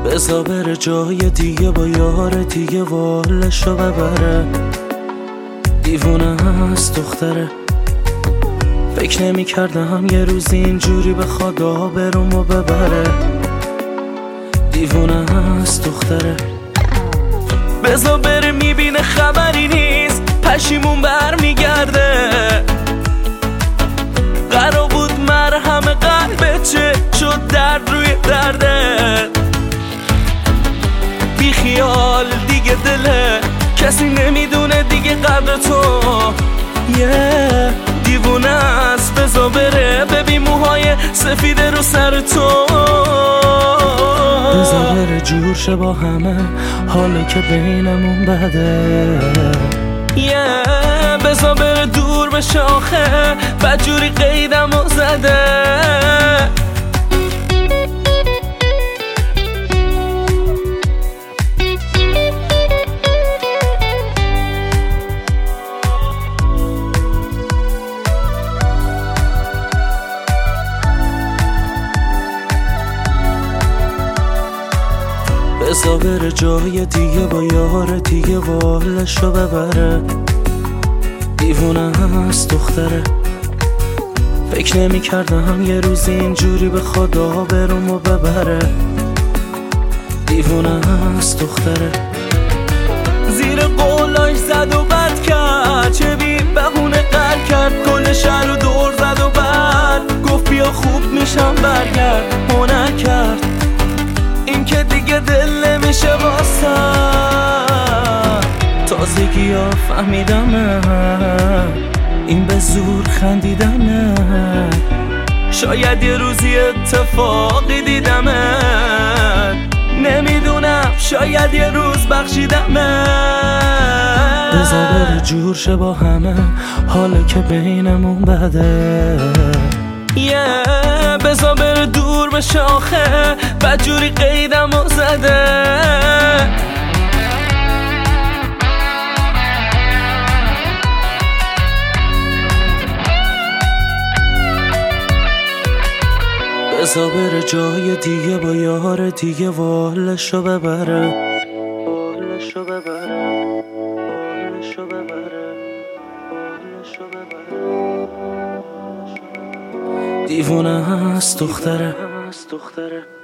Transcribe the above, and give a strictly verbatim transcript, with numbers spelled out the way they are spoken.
بزا بره جای دیگه با یار دیگه والشو ببره. دیوونه هست دختره، فکر نمی کردم یه روزی اینجوری به خدا برومو ببره. دیوونه هست دختره، بزا بره میبینه خبری نیست، پشیمون بر میگرده. قرار بود مرهم قلبت چه شد درد روی درده. بی خیال دیگه دله، کسی نمیدونه دیگه قدر تو. یه yeah. دیوونه است بزا بره، ببین موهای سفید رو سر تو. بزا بره جور شه با همه، حالا که بینمون بده. یه yeah. بزا بره دور بشه آخه، بدجوری قیدم و زده. بزا بره جای دیگه با یار دیگه والشو ببره. دیوونه هست دختره، فکر نمی کردم یه روزی اینجوری به خدا برومو ببره. دیوونه هست دختره، زیر قولاش زد و بد کرد، چه بی بهونه قر کرد، کل شهر رو دور زد و بعد گفت بیا خوب میشم برگرد. هنر کرد این که دیگه دل نمیشه واسم. تازگی ها فهمیدم این به زور خندیدمه. شاید یه روزی اتفاقی دیدمه، نمیدونم شاید یه روز بخشیدمه. بزا بره جور شه با همه، حالا که بینمون بده. یه yeah. بزا بره دور بشه آخه، بدجوری قیدم و زده. بزا بره جای دیگه با یار دیگه والشو ببره. والشو ببره، والشو ببره، والشو ببره. دیوونه هست دختره.